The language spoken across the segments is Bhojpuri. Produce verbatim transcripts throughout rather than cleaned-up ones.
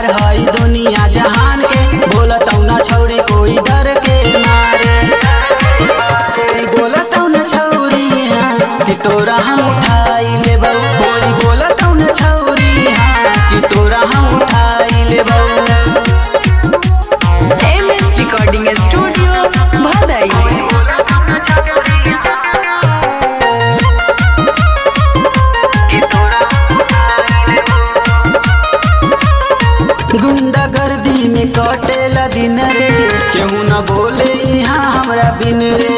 प्यार हई दुनिया जहान के, बोलतौ न छौरी कोई डर के मारे। कोई बोलतौ न छौरी हाँ कि तोरा हम उठाई लेबौ, कोई बोलतौ न छौरी हाँ कि तोरा हम उठाई लेबौ। एम एस रिकॉर्डिंग स्टूडियो भदई। गुंडा गर्दी में कटेला दिन रे, केहू न बोले यहाँ हमरा बिन रे।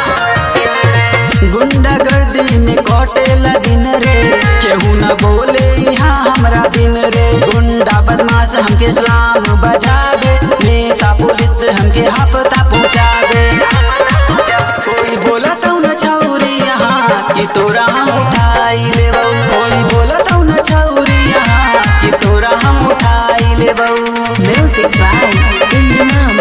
गुंडा गर्दी में कटेला दिन रे, केहू न बोले यहाँ हमरा बिन रे। गुंडा बदमाश हमके सलाम बजावे, नेता पुलिस हमके हफ्ता पहुँचावे। कोई बोलतौ न छौरी यहाँ कि तोरा हम उठाई लेबौ, कोई बोलतौ न छौरी यहाँ कि तोरा हम उठाई लेबौ। Music by Inzamam.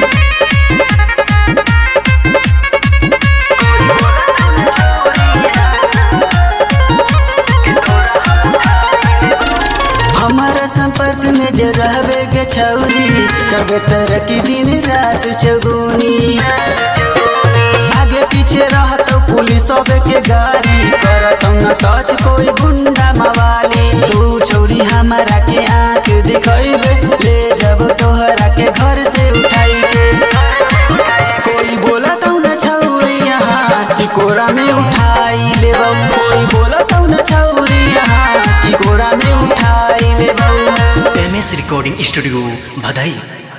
हमारा संपर्क में जे रहबे के छौरी, करबे तरक्की दिन रात चगुनी। आगे पीछे रहतो पुलिस के गाड़ी, करतौ न टच कोई गुंडा मवाली। तू छौरी हमारा के आँख दिखैबे, ले जब तोहरा के घर से उठाई के। कोई बोलतौ न छौरी यहाँ कि कोरा में उठाई लेबौ, कोई बोलतौ न छौरी यहाँ कि कोरा में उठाई लेबौ। एम एस रिकॉर्डिंग स्टूडियो भदई।